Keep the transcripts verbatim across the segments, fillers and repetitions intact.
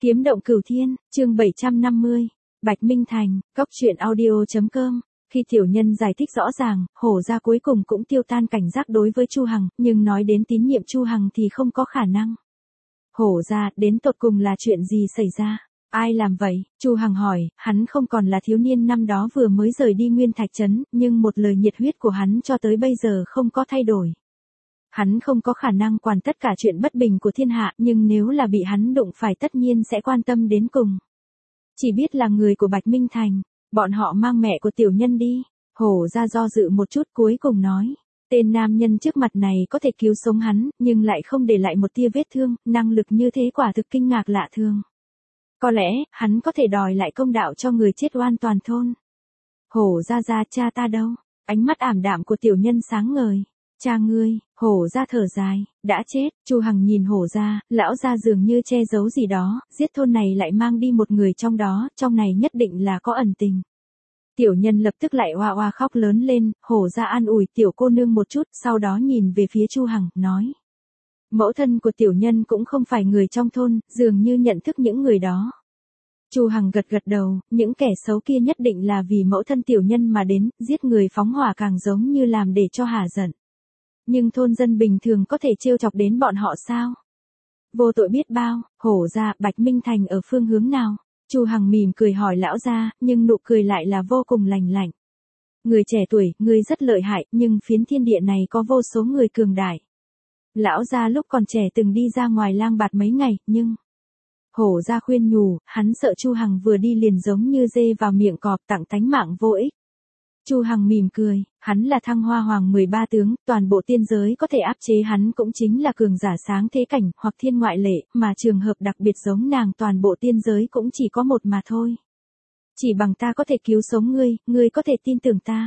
Kiếm động cửu thiên, chương bảy trăm năm mươi. Bạch Minh Thành, cốc truyện audio.com. Khi tiểu nhân giải thích rõ ràng, Hổ gia cuối cùng cũng tiêu tan cảnh giác đối với Chu Hằng, nhưng nói đến tín nhiệm Chu Hằng thì không có khả năng. Hổ gia, đến tột cùng là chuyện gì xảy ra? Ai làm vậy? Chu Hằng hỏi, hắn không còn là thiếu niên năm đó vừa mới rời đi Nguyên Thạch Trấn, nhưng một lời nhiệt huyết của hắn cho tới bây giờ không có thay đổi. Hắn không có khả năng quản tất cả chuyện bất bình của thiên hạ, nhưng nếu là bị hắn đụng phải tất nhiên sẽ quan tâm đến cùng. Chỉ biết là người của Bạch Minh Thành, bọn họ mang mẹ của tiểu nhân đi. Hổ gia do dự một chút cuối cùng nói, tên nam nhân trước mặt này có thể cứu sống hắn, nhưng lại không để lại một tia vết thương, năng lực như thế quả thực kinh ngạc lạ thường. Có lẽ, hắn có thể đòi lại công đạo cho người chết oan toàn thôn. Hổ gia gia, cha ta đâu? Ánh mắt ảm đạm của tiểu nhân sáng ngời. Cha ngươi, Hổ gia thở dài, đã chết. Chu Hằng nhìn Hổ gia, lão gia dường như che giấu gì đó, giết thôn này lại mang đi một người trong đó, trong này nhất định là có ẩn tình. Tiểu nhân lập tức lại oa oa khóc lớn lên, Hổ gia an ủi tiểu cô nương một chút, sau đó nhìn về phía Chu Hằng, nói. Mẫu thân của tiểu nhân cũng không phải người trong thôn, dường như nhận thức những người đó. Chu Hằng gật gật đầu, những kẻ xấu kia nhất định là vì mẫu thân tiểu nhân mà đến, giết người phóng hỏa càng giống như làm để cho hả giận. Nhưng thôn dân bình thường có thể trêu chọc đến bọn họ sao? Vô tội biết bao. Hổ gia, Bạch Minh Thành ở phương hướng nào? Chu Hằng mỉm cười hỏi lão gia, nhưng nụ cười lại là vô cùng lành lạnh. Người trẻ tuổi, ngươi rất lợi hại, nhưng phiến thiên địa này có vô số người cường đại. Lão gia lúc còn trẻ từng đi ra ngoài lang bạt mấy ngày, nhưng... Hổ gia khuyên nhủ, hắn sợ Chu Hằng vừa đi liền giống như dê vào miệng cọp, tặng tánh mạng vô ích. Chu Hằng mỉm cười, hắn là Thăng Hoa Hoàng mười ba tướng, toàn bộ tiên giới có thể áp chế hắn cũng chính là cường giả sáng thế cảnh, hoặc thiên ngoại lệ, mà trường hợp đặc biệt giống nàng toàn bộ tiên giới cũng chỉ có một mà thôi. Chỉ bằng ta có thể cứu sống ngươi, ngươi có thể tin tưởng ta.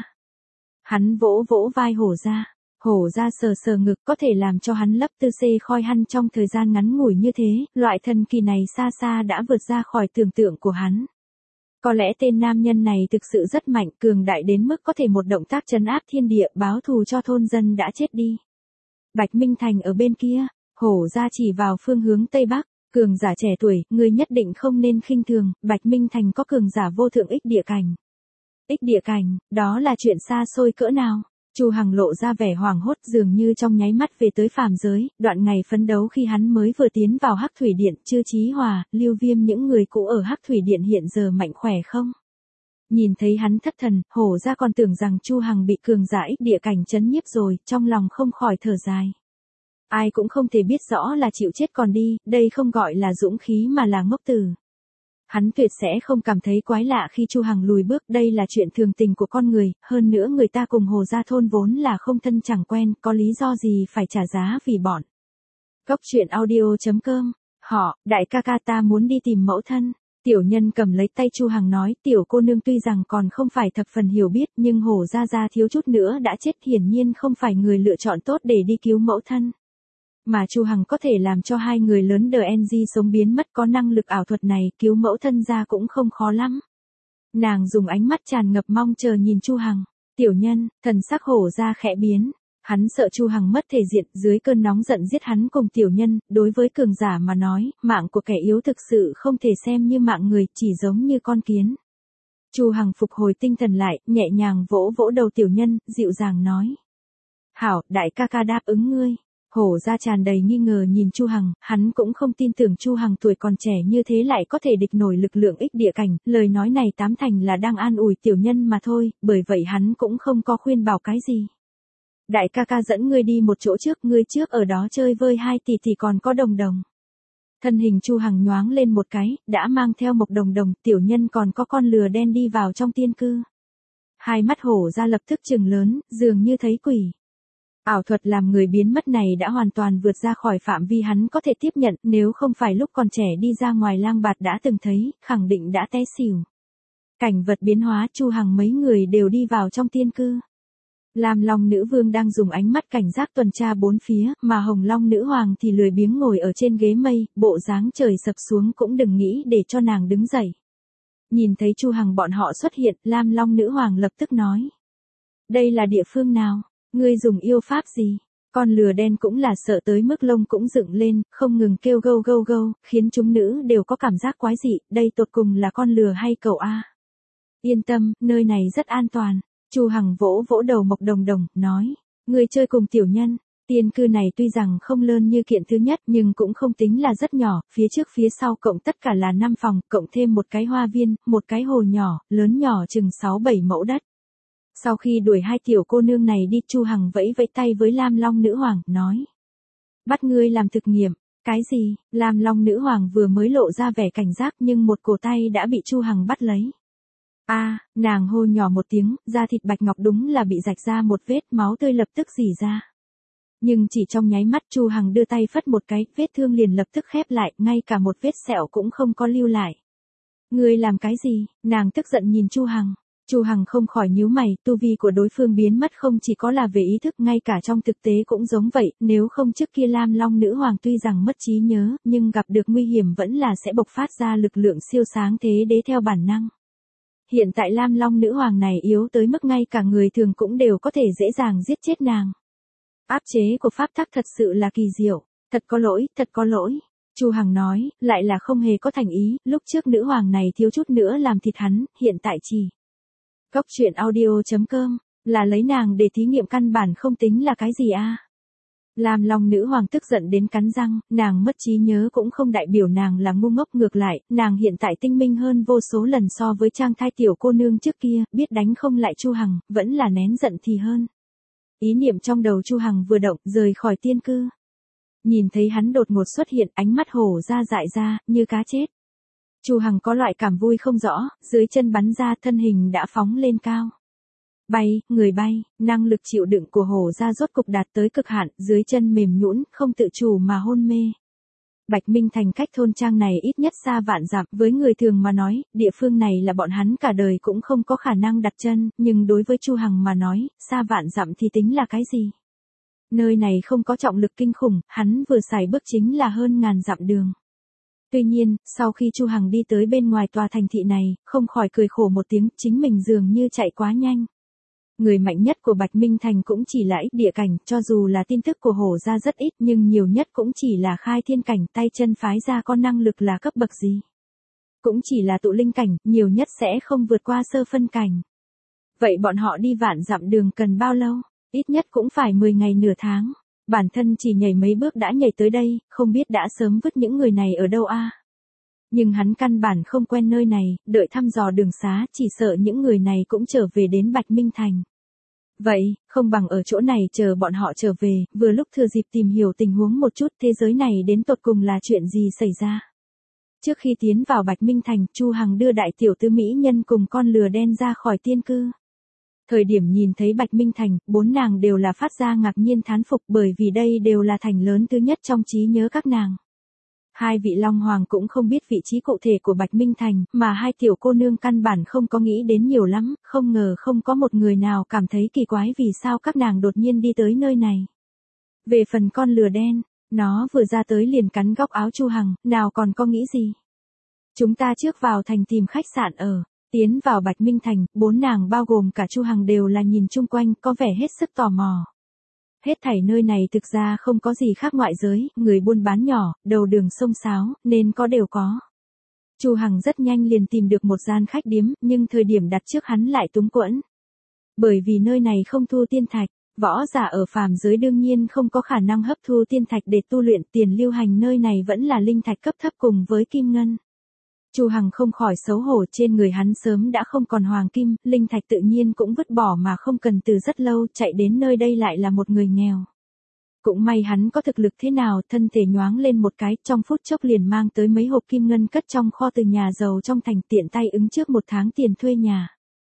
Hắn vỗ vỗ vai Hổ gia. Hổ gia sờ sờ ngực, có thể làm cho hắn lấp tư xê khoi hăn trong thời gian ngắn ngủi như thế, loại thần kỳ này xa xa đã vượt ra khỏi tưởng tượng của hắn. Có lẽ tên nam nhân này thực sự rất mạnh, cường đại đến mức có thể một động tác trấn áp thiên địa, báo thù cho thôn dân đã chết đi. Bạch Minh Thành ở bên kia, Hổ gia chỉ vào phương hướng Tây Bắc, cường giả trẻ tuổi, ngươi nhất định không nên khinh thường, Bạch Minh Thành có cường giả vô thượng ích địa cảnh. Ích địa cảnh, đó là chuyện xa xôi cỡ nào? Chu Hằng lộ ra vẻ hoảng hốt dường như trong nháy mắt về tới phàm giới, đoạn ngày phấn đấu khi hắn mới vừa tiến vào Hắc Thủy Điện, Chư Chí Hòa, Lưu Viêm những người cũ ở Hắc Thủy Điện hiện giờ mạnh khỏe không? Nhìn thấy hắn thất thần, Hổ gia còn tưởng rằng Chu Hằng bị cường giả ích địa cảnh chấn nhiếp rồi, trong lòng không khỏi thở dài. Ai cũng không thể biết rõ là chịu chết còn đi, đây không gọi là dũng khí mà là ngốc tử. Hắn tuyệt sẽ không cảm thấy quái lạ khi Chu Hằng lùi bước, đây là chuyện thường tình của con người, hơn nữa người ta cùng Hồ gia thôn vốn là không thân chẳng quen, có lý do gì phải trả giá vì bọn. Cốc truyện audio.com. Họ, đại ca ca ta muốn đi tìm mẫu thân. Tiểu nhân cầm lấy tay Chu Hằng nói, tiểu cô nương tuy rằng còn không phải thập phần hiểu biết, nhưng Hồ gia gia thiếu chút nữa đã chết, hiển nhiên không phải người lựa chọn tốt để đi cứu mẫu thân. Mà Chu Hằng có thể làm cho hai người lớn đờ en giê sống biến mất, có năng lực ảo thuật này, cứu mẫu thân ra cũng không khó lắm. Nàng dùng ánh mắt tràn ngập mong chờ nhìn Chu Hằng. Tiểu nhân, thần sắc Hổ gia khẽ biến. Hắn sợ Chu Hằng mất thể diện, dưới cơn nóng giận giết hắn cùng tiểu nhân, đối với cường giả mà nói, mạng của kẻ yếu thực sự không thể xem như mạng người, chỉ giống như con kiến. Chu Hằng phục hồi tinh thần lại, nhẹ nhàng vỗ vỗ đầu tiểu nhân, dịu dàng nói. Hảo, đại ca ca đáp ứng ngươi. Hổ gia tràn đầy nghi ngờ nhìn Chu Hằng, hắn cũng không tin tưởng Chu Hằng tuổi còn trẻ như thế lại có thể địch nổi lực lượng ích địa cảnh, lời nói này tám thành là đang an ủi tiểu nhân mà thôi, bởi vậy hắn cũng không có khuyên bảo cái gì. Đại ca ca dẫn ngươi đi một chỗ trước, ngươi trước ở đó chơi vơi hai tỷ tỷ còn có đồng đồng. Thân hình Chu Hằng nhoáng lên một cái, đã mang theo một đồng đồng, tiểu nhân còn có con lừa đen đi vào trong tiên cư. Hai mắt Hổ gia lập tức trừng lớn, dường như thấy quỷ. Ảo thuật làm người biến mất này đã hoàn toàn vượt ra khỏi phạm vi hắn có thể tiếp nhận, nếu không phải lúc còn trẻ đi ra ngoài lang bạt đã từng thấy, khẳng định đã té xỉu. Cảnh vật biến hóa, Chu Hằng mấy người đều đi vào trong tiên cư. Lam Long nữ vương đang dùng ánh mắt cảnh giác tuần tra bốn phía, mà Hồng Long nữ hoàng thì lười biếng ngồi ở trên ghế mây, bộ dáng trời sập xuống cũng đừng nghĩ để cho nàng đứng dậy. Nhìn thấy Chu Hằng bọn họ xuất hiện, Lam Long nữ hoàng lập tức nói. Đây là địa phương nào? Ngươi dùng yêu pháp gì? Con lừa đen cũng là sợ tới mức lông cũng dựng lên, không ngừng kêu gâu gâu gâu, khiến chúng nữ đều có cảm giác quái dị, đây tột cùng là con lừa hay cậu a? Yên tâm, nơi này rất an toàn. Chu Hằng vỗ vỗ đầu Mộc Đồng Đồng, nói, người chơi cùng tiểu nhân. Tiên cư này tuy rằng không lớn như kiện thứ nhất nhưng cũng không tính là rất nhỏ, phía trước phía sau cộng tất cả là năm phòng, cộng thêm một cái hoa viên, một cái hồ nhỏ, lớn nhỏ chừng sáu bảy mẫu đất. Sau khi đuổi hai tiểu cô nương này đi, Chu Hằng vẫy vẫy tay với Lam Long nữ hoàng, nói, bắt ngươi làm thực nghiệm. Cái gì? Lam Long nữ hoàng vừa mới lộ ra vẻ cảnh giác nhưng một cổ tay đã bị Chu Hằng bắt lấy. A, à, nàng hô nhỏ một tiếng, da thịt bạch ngọc đúng là bị rạch ra một vết, máu tươi lập tức rỉ ra. Nhưng chỉ trong nháy mắt Chu Hằng đưa tay phất một cái, vết thương liền lập tức khép lại, ngay cả một vết sẹo cũng không có lưu lại. Ngươi làm cái gì? Nàng tức giận nhìn Chu Hằng. Chu Hằng không khỏi nhíu mày, tu vi của đối phương biến mất không chỉ có là về ý thức, ngay cả trong thực tế cũng giống vậy, nếu không trước kia Lam Long nữ hoàng tuy rằng mất trí nhớ, nhưng gặp được nguy hiểm vẫn là sẽ bộc phát ra lực lượng siêu sáng thế đế theo bản năng. Hiện tại Lam Long nữ hoàng này yếu tới mức ngay cả người thường cũng đều có thể dễ dàng giết chết nàng. Áp chế của pháp tắc thật sự là kỳ diệu, thật có lỗi, thật có lỗi. Chu Hằng nói, lại là không hề có thành ý, lúc trước nữ hoàng này thiếu chút nữa làm thịt hắn, hiện tại chỉ. Cốc truyện audio chấm com, là lấy nàng để thí nghiệm căn bản không tính là cái gì a. À? Lam Long nữ hoàng tức giận đến cắn răng, nàng mất trí nhớ cũng không đại biểu nàng là ngu ngốc, ngược lại, nàng hiện tại tinh minh hơn vô số lần so với trang thai tiểu cô nương trước kia, biết đánh không lại Chu Hằng, vẫn là nén giận thì hơn. Ý niệm trong đầu Chu Hằng vừa động, rời khỏi tiên cư. Nhìn thấy hắn đột ngột xuất hiện, ánh mắt hổ ra dại ra, như cá chết. Chu Hằng có loại cảm vui không rõ, dưới chân bắn ra, thân hình đã phóng lên cao. Bay, người bay, năng lực chịu đựng của hổ ra rốt cục đạt tới cực hạn, dưới chân mềm nhũn, không tự chủ mà hôn mê. Bạch Minh Thành cách thôn trang này ít nhất xa vạn dặm, với người thường mà nói, địa phương này là bọn hắn cả đời cũng không có khả năng đặt chân, nhưng đối với Chu Hằng mà nói, xa vạn dặm thì tính là cái gì? Nơi này không có trọng lực kinh khủng, hắn vừa xài bước chính là hơn ngàn dặm đường. Tuy nhiên, sau khi Chu Hằng đi tới bên ngoài tòa thành thị này, không khỏi cười khổ một tiếng, chính mình dường như chạy quá nhanh. Người mạnh nhất của Bạch Minh Thành cũng chỉ là ích địa cảnh, cho dù là tin tức của hổ ra rất ít nhưng nhiều nhất cũng chỉ là khai thiên cảnh, tay chân phái ra có năng lực là cấp bậc gì. Cũng chỉ là tụ linh cảnh, nhiều nhất sẽ không vượt qua sơ phân cảnh. Vậy bọn họ đi vạn dặm đường cần bao lâu? Ít nhất cũng phải mười ngày nửa tháng. Bản thân chỉ nhảy mấy bước đã nhảy tới đây, không biết đã sớm vứt những người này ở đâu a. À? Nhưng hắn căn bản không quen nơi này, đợi thăm dò đường xá, chỉ sợ những người này cũng trở về đến Bạch Minh Thành. Vậy, không bằng ở chỗ này chờ bọn họ trở về, vừa lúc thừa dịp tìm hiểu tình huống một chút, thế giới này đến tột cùng là chuyện gì xảy ra. Trước khi tiến vào Bạch Minh Thành, Chu Hằng đưa đại tiểu tư mỹ nhân cùng con lừa đen ra khỏi tiên cư. Thời điểm nhìn thấy Bạch Minh Thành, bốn nàng đều là phát ra ngạc nhiên thán phục, bởi vì đây đều là thành lớn thứ nhất trong trí nhớ các nàng. Hai vị Long Hoàng cũng không biết vị trí cụ thể của Bạch Minh Thành, mà hai tiểu cô nương căn bản không có nghĩ đến nhiều lắm, không ngờ không có một người nào cảm thấy kỳ quái vì sao các nàng đột nhiên đi tới nơi này. Về phần con lừa đen, nó vừa ra tới liền cắn góc áo Chu Hằng, nào còn có nghĩ gì. Chúng ta trước vào thành tìm khách sạn ở. Tiến vào Bạch Minh Thành, bốn nàng bao gồm cả Chu Hằng đều là nhìn chung quanh, có vẻ hết sức tò mò. Hết thảy nơi này thực ra không có gì khác ngoại giới, người buôn bán nhỏ, đầu đường sông sáo, nên có đều có. Chu Hằng rất nhanh liền tìm được một gian khách điếm, nhưng thời điểm đặt trước hắn lại túng quẫn. Bởi vì nơi này không thu tiên thạch, võ giả ở phàm giới đương nhiên không có khả năng hấp thu tiên thạch để tu luyện, tiền lưu hành nơi này vẫn là linh thạch cấp thấp cùng với kim ngân. Chu Hằng không khỏi xấu hổ, trên người hắn sớm đã không còn hoàng kim, linh thạch tự nhiên cũng vứt bỏ mà không cần, từ rất lâu, chạy đến nơi đây lại là một người nghèo. Cũng may hắn có thực lực thế nào, thân thể nhoáng lên một cái, trong phút chốc liền mang tới mấy hộp kim ngân cất trong kho từ nhà giàu trong thành, tiện tay ứng trước một tháng tiền thuê nhà.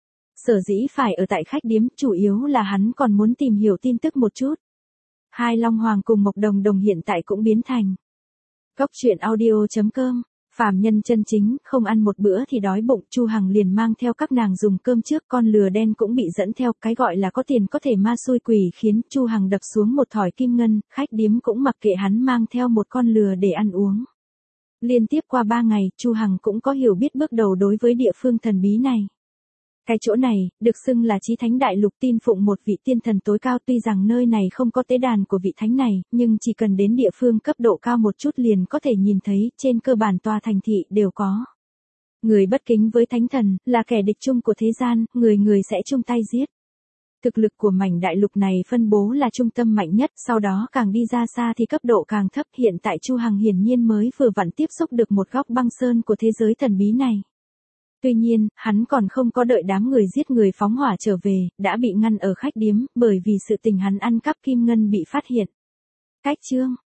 Sở dĩ phải ở tại khách điếm, chủ yếu là hắn còn muốn tìm hiểu tin tức một chút. Hai Long Hoàng cùng Mộc Đồng Đồng hiện tại cũng biến thành cốc truyện audio chấm com. Phàm nhân chân chính, không ăn một bữa thì đói bụng, Chu Hằng liền mang theo các nàng dùng cơm trước, con lừa đen cũng bị dẫn theo, cái gọi là có tiền có thể ma xui quỷ khiến Chu Hằng đập xuống một thỏi kim ngân, khách điếm cũng mặc kệ hắn mang theo một con lừa để ăn uống. Liên tiếp qua ba ngày, Chu Hằng cũng có hiểu biết bước đầu đối với địa phương thần bí này. Cái chỗ này, được xưng là Chí Thánh Đại Lục, tin phụng một vị tiên thần tối cao, tuy rằng nơi này không có tế đàn của vị thánh này, nhưng chỉ cần đến địa phương cấp độ cao một chút liền có thể nhìn thấy, trên cơ bản tòa thành thị đều có. Người bất kính với thánh thần, là kẻ địch chung của thế gian, người người sẽ chung tay giết. Thực lực của mảnh đại lục này phân bố là trung tâm mạnh nhất, sau đó càng đi ra xa thì cấp độ càng thấp. Hiện tại Chu Hằng hiển nhiên mới vừa vặn tiếp xúc được một góc băng sơn của thế giới thần bí này. Tuy nhiên, hắn còn không có đợi đám người giết người phóng hỏa trở về, đã bị ngăn ở khách điếm, bởi vì sự tình hắn ăn cắp kim ngân bị phát hiện. Cách chương